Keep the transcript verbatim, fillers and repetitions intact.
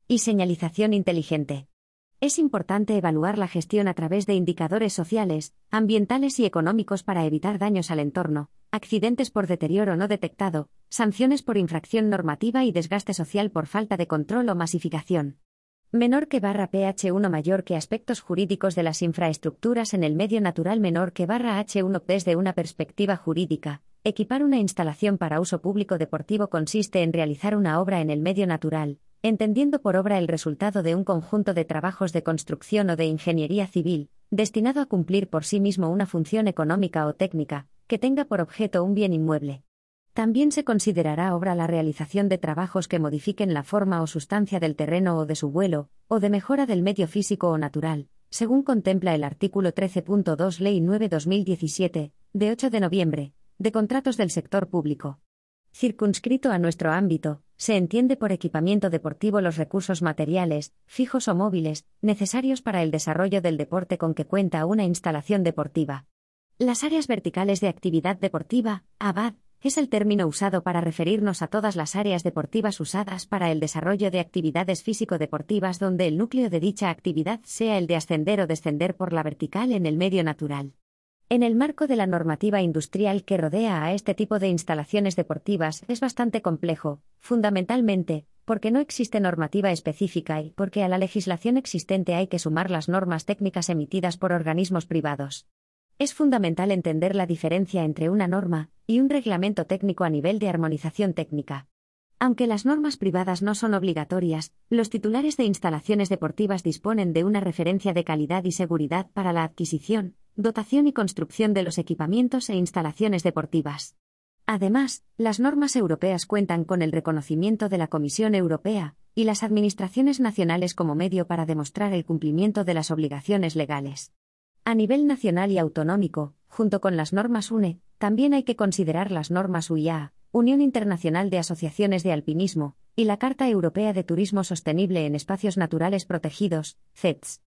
Y señalización inteligente. Es importante evaluar la gestión a través de indicadores sociales, ambientales y económicos para evitar daños al entorno, accidentes por deterioro no detectado, sanciones por infracción normativa y desgaste social por falta de control o masificación. Menor que barra pH uno mayor que aspectos jurídicos de las infraestructuras en el medio natural menor que barra H uno. Desde una perspectiva jurídica, equipar una instalación para uso público deportivo consiste en realizar una obra en el medio natural, entendiendo por obra el resultado de un conjunto de trabajos de construcción o de ingeniería civil, destinado a cumplir por sí mismo una función económica o técnica, que tenga por objeto un bien inmueble. También se considerará obra la realización de trabajos que modifiquen la forma o sustancia del terreno o de su vuelo, o de mejora del medio físico o natural, según contempla el artículo trece punto dos Ley nueve barra dos mil diecisiete, de ocho de noviembre, de contratos del sector público. Circunscrito a nuestro ámbito, se entiende por equipamiento deportivo los recursos materiales, fijos o móviles, necesarios para el desarrollo del deporte con que cuenta una instalación deportiva. Las áreas verticales de actividad deportiva, A B A D, es el término usado para referirnos a todas las áreas deportivas usadas para el desarrollo de actividades físico-deportivas donde el núcleo de dicha actividad sea el de ascender o descender por la vertical en el medio natural. En el marco de la normativa industrial que rodea a este tipo de instalaciones deportivas es bastante complejo, fundamentalmente, porque no existe normativa específica y porque a la legislación existente hay que sumar las normas técnicas emitidas por organismos privados. Es fundamental entender la diferencia entre una norma y un reglamento técnico a nivel de armonización técnica. Aunque las normas privadas no son obligatorias, los titulares de instalaciones deportivas disponen de una referencia de calidad y seguridad para la adquisición, dotación y construcción de los equipamientos e instalaciones deportivas. Además, las normas europeas cuentan con el reconocimiento de la Comisión Europea y las administraciones nacionales como medio para demostrar el cumplimiento de las obligaciones legales. A nivel nacional y autonómico, junto con las normas U N E, también hay que considerar las normas U I A, Unión Internacional de Asociaciones de Alpinismo, y la Carta Europea de Turismo Sostenible en Espacios Naturales Protegidos, C E T S.